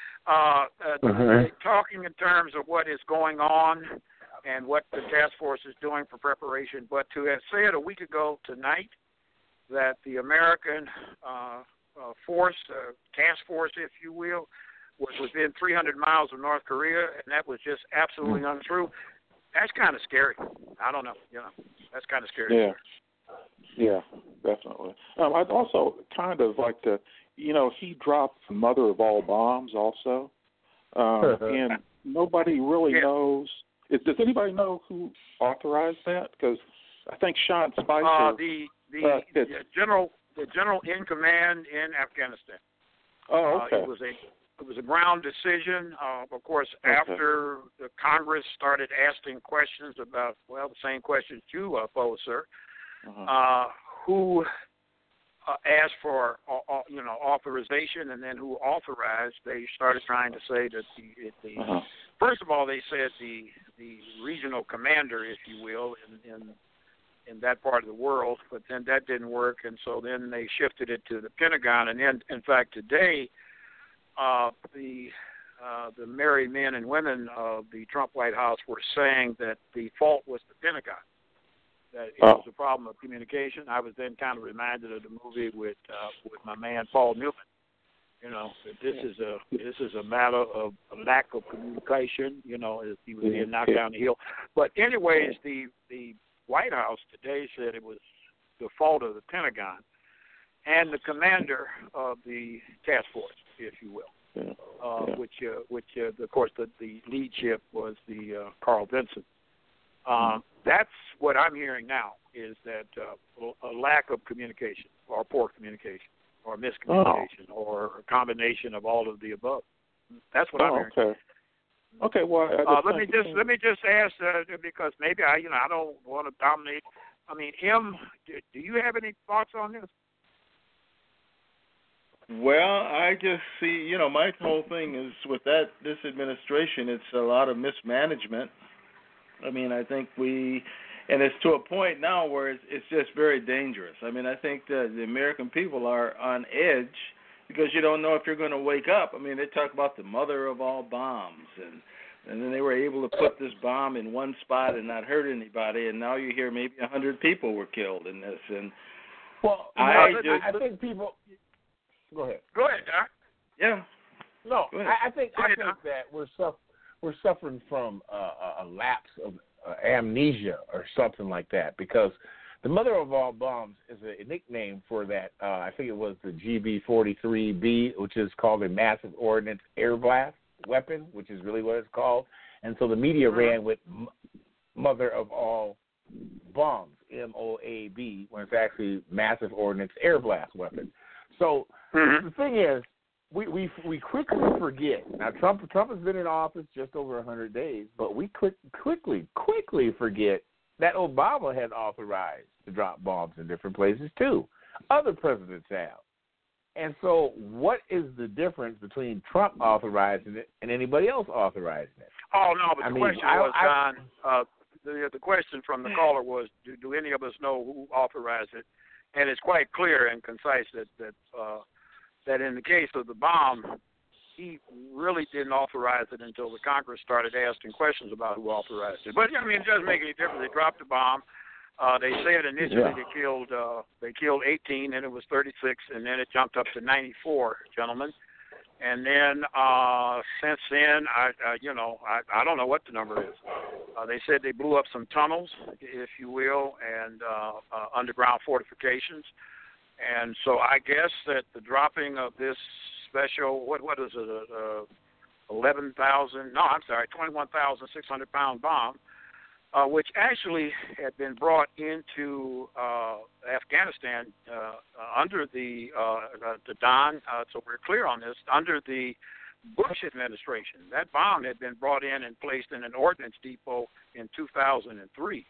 S3: Talking in terms of what is going on and what the task force is doing for preparation. But to have said a week ago tonight that the American task force, if you will, was within 300 miles of North Korea, and that was just absolutely untrue. That's kind of scary. I don't know. That's kind of scary.
S5: Yeah, definitely. I'd also kind of like to, he dropped the mother of all bombs also, and nobody really knows. Does anybody know who authorized that? Because I think Sean Spicer.
S3: The general in command in Afghanistan.
S5: Oh, okay.
S3: It was a ground decision. Of course, after the Congress started asking questions about, the same questions you pose, sir, who asked for, authorization, and then who authorized, they started trying to say that first of all, they said the regional commander, if you will, in that part of the world, but then that didn't work, and so then they shifted it to the Pentagon. And then, in fact, today, the married men and women of the Trump White House were saying that the fault was the Pentagon, that it was a problem of communication. I was then kind of reminded of the movie with my man Paul Newman. That this is a matter of a lack of communication. As he was being knocked down the hill. But anyways, the White House today said it was the fault of the Pentagon. and the commander of the task force, if you will. Which of course, the lead ship was the Carl Vinson. That's what I'm hearing now, is that a lack of communication, or poor communication, or miscommunication, or a combination of all of the above. That's what I'm hearing.
S5: Okay. Okay. Well,
S3: let me just ask, because maybe I don't want to dominate. I mean, do you have any thoughts on this?
S4: Well, I just see, my whole thing is with this administration, it's a lot of mismanagement. I mean, I think and it's to a point now where it's just very dangerous. I mean, I think that the American people are on edge because you don't know if you're going to wake up. I mean, they talk about the mother of all bombs, and then they were able to put this bomb in one spot and not hurt anybody, and now you hear maybe 100 people were killed in this. And
S2: I think people. Go ahead,
S3: Doc.
S4: Yeah.
S2: No, I think that we're suffering from a lapse of amnesia or something like that, because the mother of all bombs is a nickname for that. I think it was the GB-43B, which is called a massive ordnance air blast weapon, which is really what it's called. And so the media ran with mother of all bombs, MOAB, when it's actually massive ordnance air blast weapon. So the thing is, we quickly forget. Now, Trump has been in office just over 100 days, but we quickly forget that Obama had authorized to drop bombs in different places too. Other presidents have. And so what is the difference between Trump authorizing it and anybody else authorizing it?
S3: Oh, no, but the question was, John, the question from the caller was, do any of us know who authorized it? And it's quite clear and concise that in the case of the bomb, he really didn't authorize it until the Congress started asking questions about who authorized it. But, I mean, it doesn't make any difference. They dropped the bomb. They said initially they killed 18, and it was 36, and then it jumped up to 94, gentlemen. And then since then, I don't know what the number is. They said they blew up some tunnels, if you will, and underground fortifications. And so I guess that the dropping of this special, what is it, 21,600-pound bomb, which actually had been brought into Afghanistan under the Don, so we're clear on this, under the Bush administration. That bomb had been brought in and placed in an ordnance depot in 2003.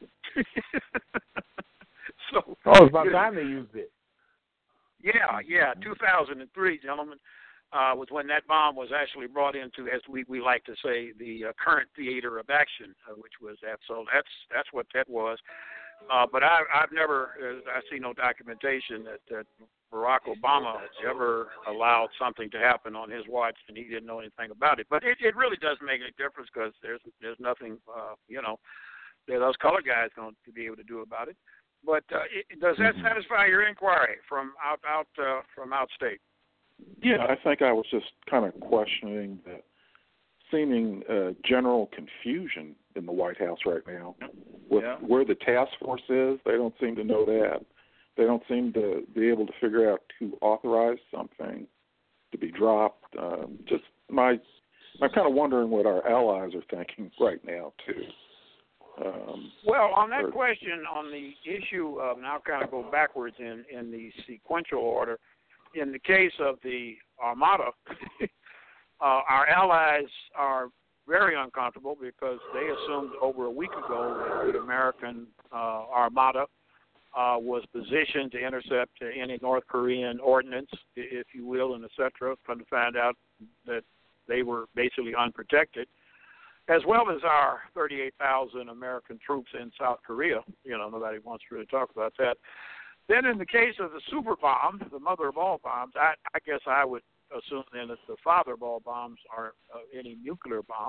S3: So,
S2: it's about time they used it.
S3: Yeah, 2003, gentlemen, was when that bomb was actually brought into, as we like to say, the current theater of action, which was that. So that's what that was. But I've never, I see no documentation that Barack Obama ever allowed something to happen on his watch, and he didn't know anything about it. But it really doesn't make any difference, because there's nothing, that those color guys going to be able to do about it. But does that satisfy your inquiry from outstate?
S5: Yeah, I think I was just kind of questioning the seeming general confusion in the White House right now with where the task force is. They don't seem to know that. They don't seem to be able to figure out who authorized something to be dropped. I'm kind of wondering what our allies are thinking right now too.
S3: Well, on that question, on the issue of, and I'll kind of go backwards in the sequential order, in the case of the Armada, our allies are very uncomfortable because they assumed over a week ago that the American Armada was positioned to intercept any North Korean ordnance, if you will, and et cetera, to find out that they were basically unprotected, as well as our 38,000 American troops in South Korea. Nobody wants to really talk about that. Then in the case of the super bomb, the mother of all bombs, I guess I would assume then that the father of all bombs are any nuclear bomb.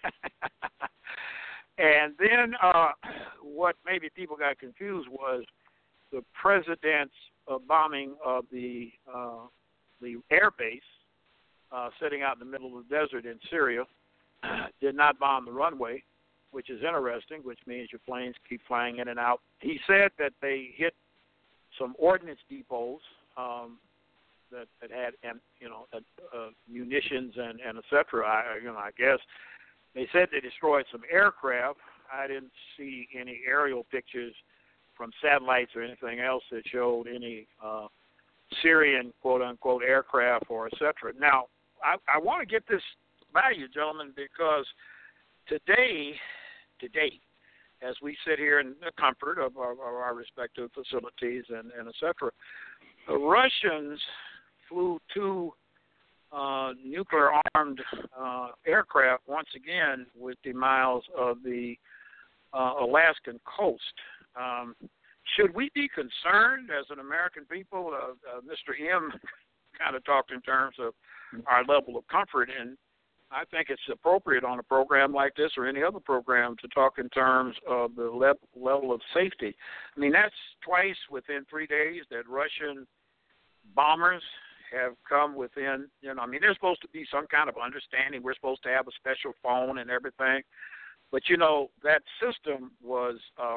S3: And then what maybe people got confused was the president's bombing of the air base sitting out in the middle of the desert in Syria. Did not bomb the runway, which is interesting, which means your planes keep flying in and out. He said that they hit some ordnance depots that had munitions and et cetera. I guess they said they destroyed some aircraft. I didn't see any aerial pictures from satellites or anything else that showed any Syrian quote unquote aircraft or et cetera. Now I want to get this by you, gentlemen, because to date, as we sit here in the comfort of our respective facilities and et cetera, the Russians flew two nuclear-armed aircraft once again with the miles of the Alaskan coast. Should we be concerned as an American people? Mr. M kind of talked in terms of our level of comfort, and I think it's appropriate on a program like this or any other program to talk in terms of the level of safety. I mean, that's twice within 3 days that Russian bombers have come within, there's supposed to be some kind of understanding. We're supposed to have a special phone and everything. But, that system was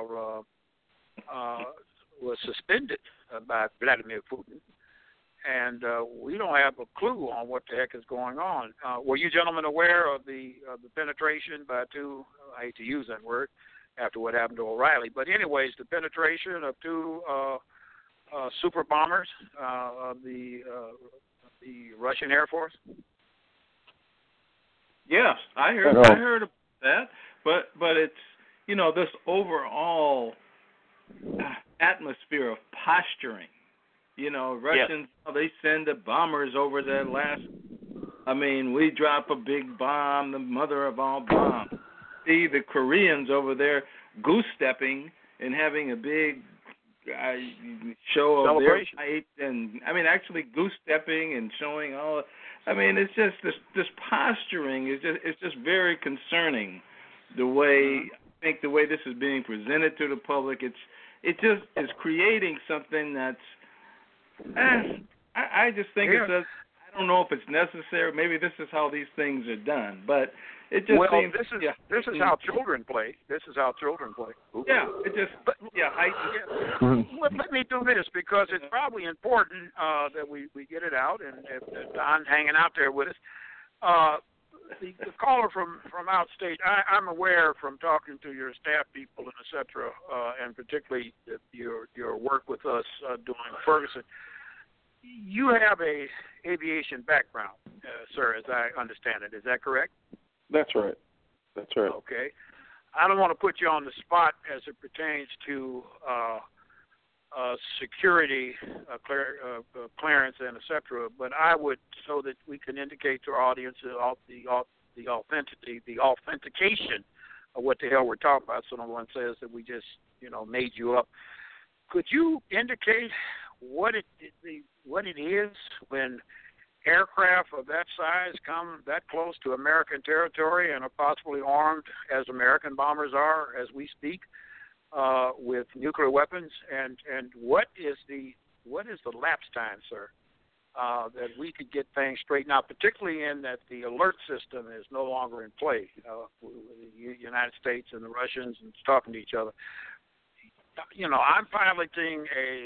S3: suspended by Vladimir Putin. And we don't have a clue on what the heck is going on. Were you gentlemen aware of the penetration by two, I hate to use that word, after what happened to O'Reilly, but anyways, the penetration of two super bombers of the Russian Air Force?
S4: Yes, I heard about that, but it's, this overall atmosphere of posturing. Russians, they send the bombers over there we drop a big bomb, the mother of all bombs. See the Koreans over there goose-stepping and having a big show of their fight, and actually goose-stepping and showing all. It's just this posturing it's just very concerning. The way this is being presented to the public, it just is creating something that's. I just think I don't know if it's necessary. Maybe this is how these things are done, but it just seems.
S3: This is how children play. Ooh.
S4: Yeah, it just.
S3: Let me do this because it's probably important that we get it out, and if Don's hanging out there with us. The caller from outstate, I'm aware from talking to your staff people and et cetera, and particularly your work with us doing Ferguson. You have a aviation background, sir, as I understand it. Is that correct?
S5: That's right.
S3: Okay. I don't want to put you on the spot as it pertains to security clearance and et cetera, but I would, so that we can indicate to our audience the authentication of what the hell we're talking about, so no one says that we just made you up. Could you indicate what it is when aircraft of that size come that close to American territory and are possibly armed as American bombers are as we speak? With nuclear weapons, and what is the lapse time, sir, that we could get things straightened out, particularly in that the alert system is no longer in play. The United States and the Russians and talking to each other. I'm piloting a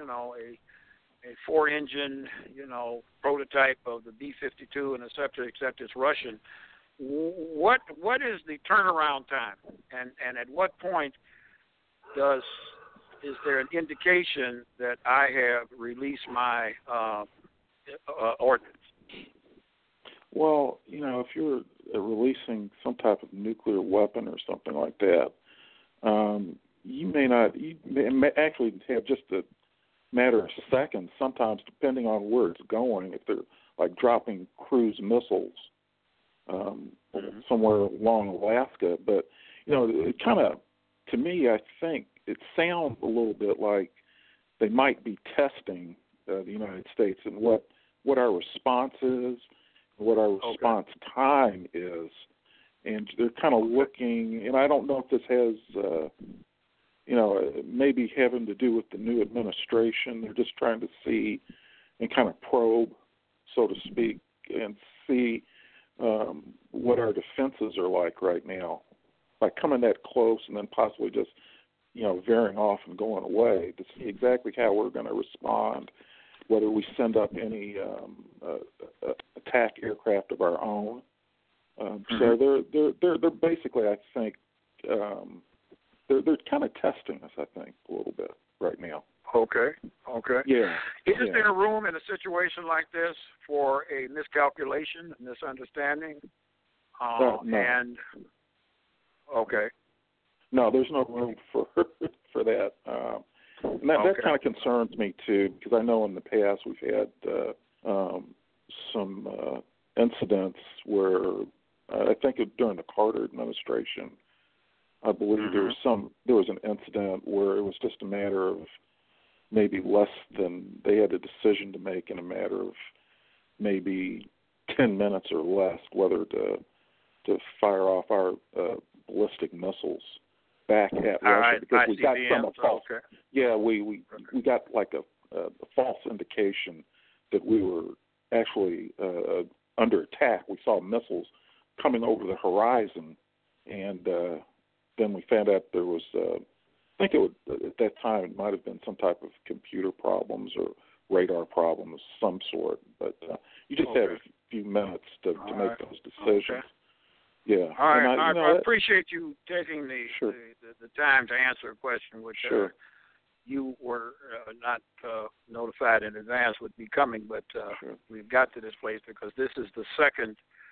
S3: 4-engine, prototype of the B-52 and et cetera, except it's Russian. What is the turnaround time, and at what point is there an indication that I have released my ordnance?
S5: Well, if you're releasing some type of nuclear weapon or something like that, you may actually have just a matter of seconds, sometimes depending on where it's going, if they're like dropping cruise missiles somewhere along Alaska. But, it kind of, to me, I think it sounds a little bit like they might be testing the United States and what our response is, what our response time is, and they're kind of looking. And I don't know if this has, maybe having to do with the new administration. They're just trying to see and kind of probe, so to speak, and see what our defenses are like right now. By coming that close and then possibly just, veering off and going away to see exactly how we're going to respond whether we send up any attack aircraft of our own. So they're basically, I think, they're kind of testing us, I think, a little bit right now.
S3: Okay.
S5: Yeah.
S3: Is there room in a situation like this for a miscalculation, misunderstanding?
S5: No.
S3: And okay.
S5: No, there's no room for that. And that kind of concerns me too, because I know in the past we've had some incidents where I think during the Carter administration, I believe there was an incident where it was just a matter of maybe less than, they had a decision to make in a matter of maybe 10 minutes or less whether to fire off our ballistic missiles back at Russia, because we got some false. Okay. Yeah, we got like a false indication that we were actually under attack. We saw missiles coming over the horizon, and then we found out there was, I think at that time it might have been some type of computer problems or radar problems of some sort. But you just have a few minutes to make those decisions. Okay. Yeah.
S3: All right. I appreciate you taking the time to answer a question which you were not notified in advance would be coming, but we've got to this place because this is the second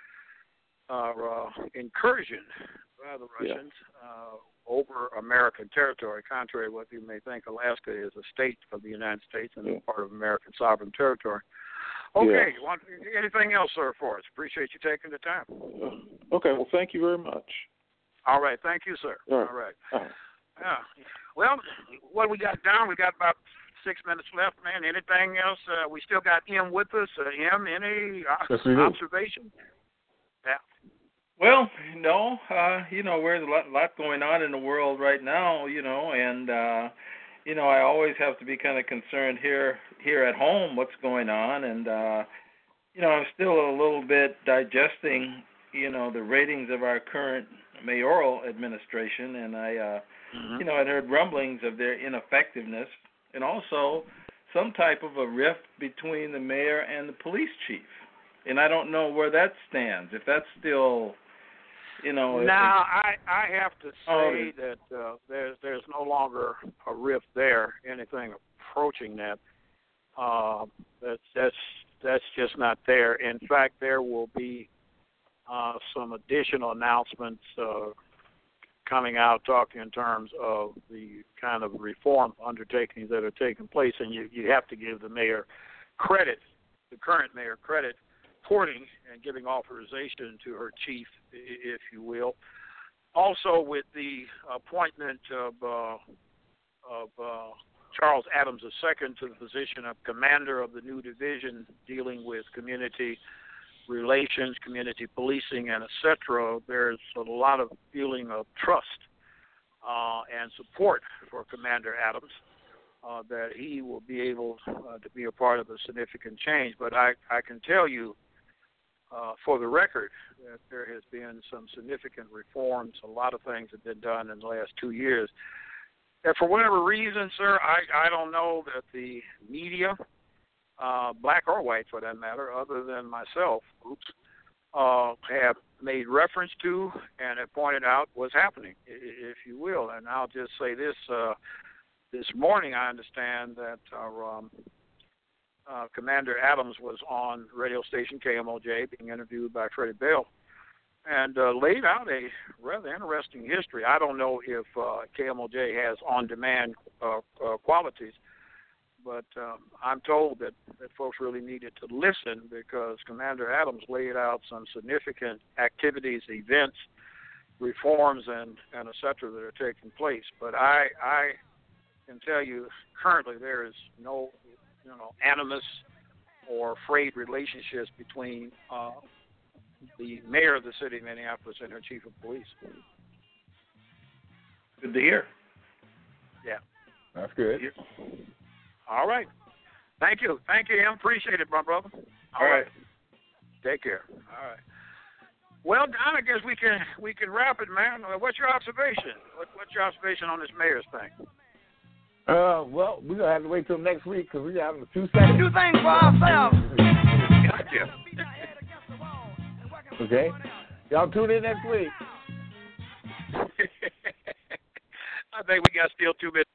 S3: incursion by the Russians over American territory. Contrary to what you may think, Alaska is a state of the United States and a part of American sovereign territory. Okay. Anything else, sir, for us? Appreciate you taking the time.
S5: Okay. Well, thank you very much.
S3: All right. Thank you, sir. All right. Yeah. Well, what we got down, we got about 6 minutes left, man. Anything else? We still got M with us. M, any observation? Yeah.
S4: Well, no. There's a lot going on in the world right now, and I always have to be kind of concerned here at home what's going on, and I'm still a little bit digesting, the ratings of our current mayoral administration, and I I'd heard rumblings of their ineffectiveness, and also some type of a rift between the mayor and the police chief, and I don't know where that stands. If that's still
S3: Now, I have to say that there's no longer a rift there, anything approaching that. That's just not there. In fact, there will be some additional announcements coming out talking in terms of the kind of reform undertakings that are taking place, and you have to give the mayor credit, the current mayor credit, supporting and giving authorization to her chief, if you will. Also, with the appointment of Charles Adams II to the position of commander of the new division dealing with community relations, community policing, and etc., there's a lot of feeling of trust and support for Commander Adams that he will be able to be a part of a significant change. But I can tell you, for the record, that there has been some significant reforms. A lot of things have been done in the last 2 years. And for whatever reason, sir, I don't know that the media, black or white for that matter, other than myself, have made reference to and have pointed out what's happening, if you will. And I'll just say this. This morning I understand that Commander Adams was on radio station KMOJ being interviewed by Freddie Bell and laid out a rather interesting history. I don't know if KMOJ has on-demand qualities, but I'm told that folks really needed to listen because Commander Adams laid out some significant activities, events, reforms, and et cetera that are taking place. But I can tell you currently there is no animus or frayed relationships between the mayor of the city of Minneapolis and her chief of police.
S4: Good to hear.
S3: Yeah.
S2: That's good.
S3: All right. Thank you. Thank you, Em. Appreciate it, my brother.
S4: All right.
S3: Take care. All right. Well, Don, I guess we can wrap it, man. What's your observation? What's your observation on this mayor's thing?
S2: Well, we're going to have to wait till next week because we got 2 seconds.
S3: Do things for ourselves. Gotcha.
S2: Okay. Y'all tune in next week.
S3: I think we got still 2 minutes.